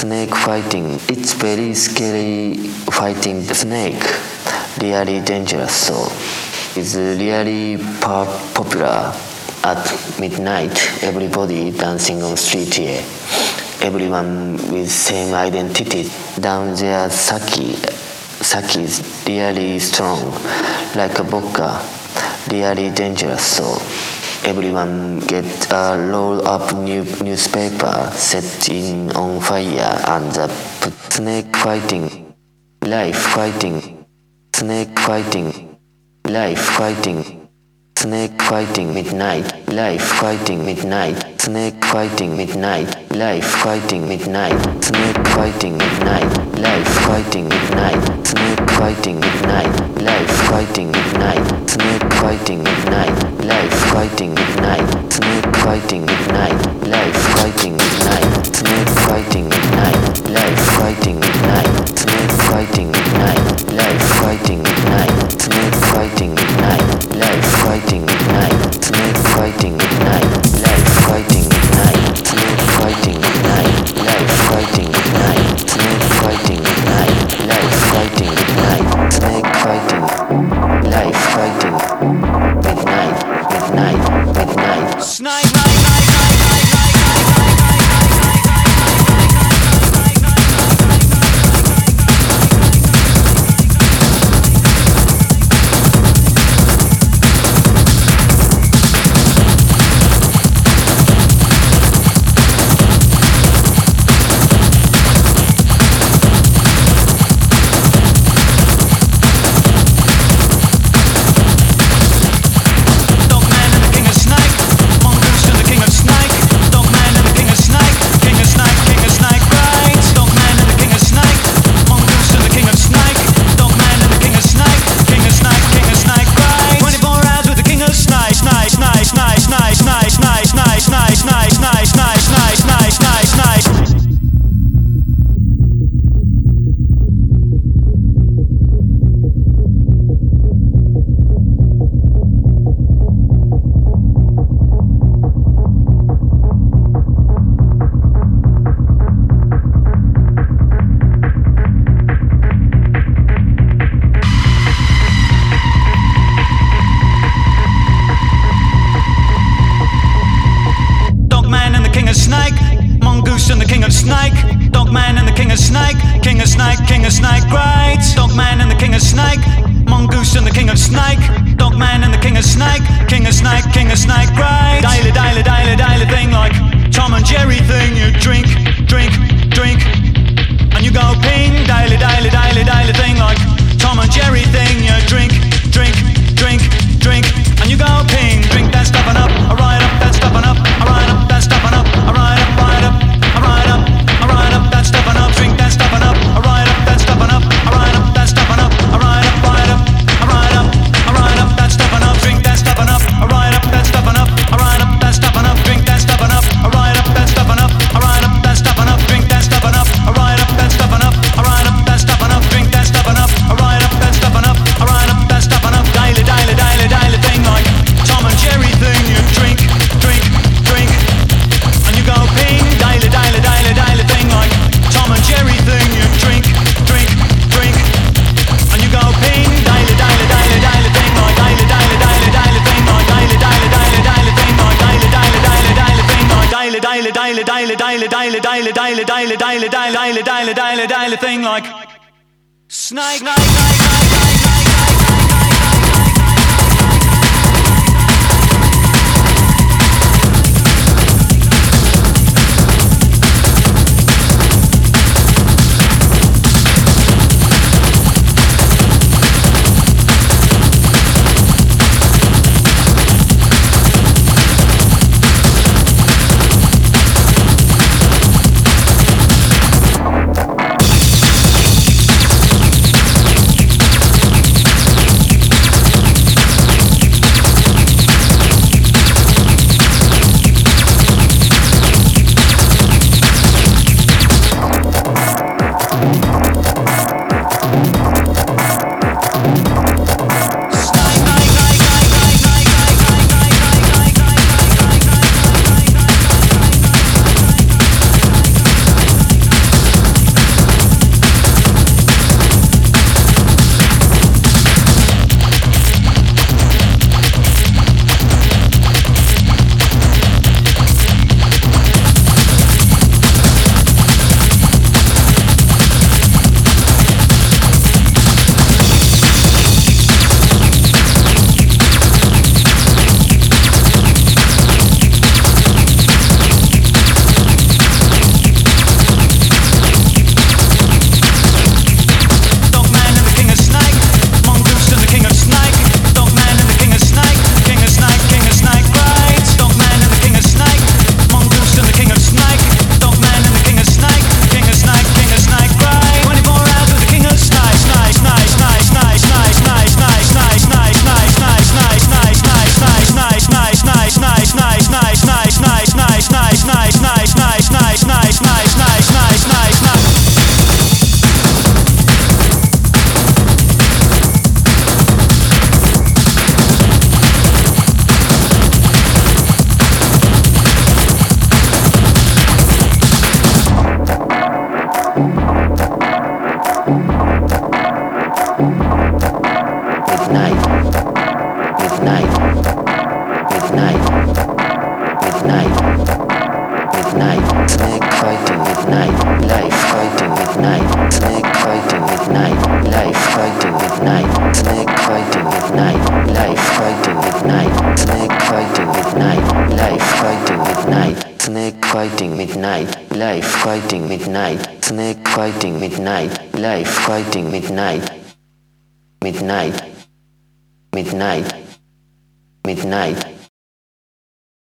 snake fighting. It's very scary fighting the snake. Really dangerous. So it's really popular at midnight. Everybody dancing on street here. Everyone with same identity. Down there, Saki is really strong, like a vodka. Really dangerous. So everyone get a roll up newspaper set in on fire and put snake fighting, life fighting, snake fighting, life fighting, snake fighting midnight, life fighting midnight, snake fighting midnight, life fighting midnight, snake fighting midnight, life fighting midnight, snake fighting midnight, life fighting midnight, snake fighting midnight, life fighting midnight, snake fighting midnight, life fighting midnight, snake fighting midnight, life fighting midnight, snake fighting midnight, life fighting midnight, snake fighting midnight, life fighting midnight, snake fighting midnight, life fighting midnight, snake fighting midnight, life fighting midnight, snake fighting midnight, life fighting midnight, snake fighting, life fighting, midnight, snake. Thing like snake. night, snake fighting with night, life fighting with night, snake fighting with night, life fighting with night, snake fighting with night, life fighting with night, snake fighting with night, life fighting with night, snake fighting midnight, life fighting midnight, snake fighting midnight, life fighting midnight, midnight, midnight, midnight.